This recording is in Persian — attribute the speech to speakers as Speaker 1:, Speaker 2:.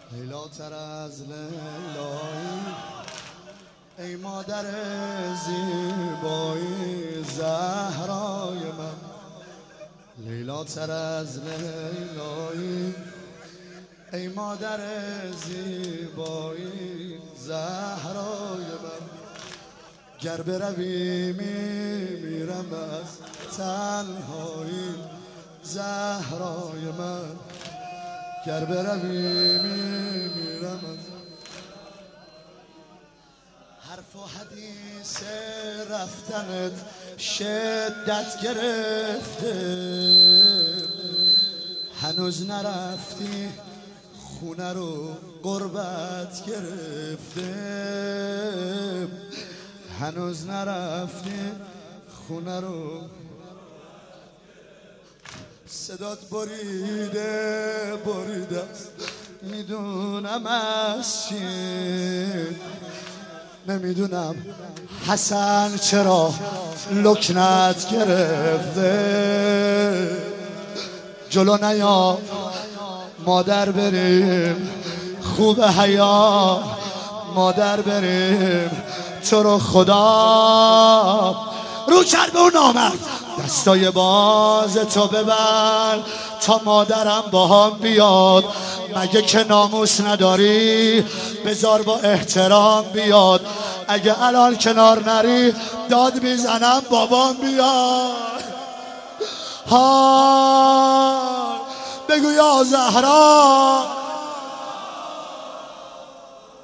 Speaker 1: لیلا تر از لیلایی، ای مادر زیبایی زهرای من. لیلا تر از لیلایی، ای مادر زیبایی زهرای من. گر بروی میمیرم از تنهایی زهرای من. گر بروی میمیرم از حرف و حدیث رفتنت شدت گرفته، هنوز نرفتی خونه رو غربت گرفته، هنوز نرفتی خونه رو. صدات بریده است میدونم از چی، نمیدونم حسن چرا لکنت گرفته. جلو نیا مادر بریم، خوب حیا مادر بریم، تو رو خدا رو کرد به اون نامرد. دستای باز تو ببر تا مادرم با هم بیاد، مگه که ناموس نداری بذار با احترام بیاد. اگه الان کنار نری داد میزنم بابام بیاد. ها بگو یا زهرا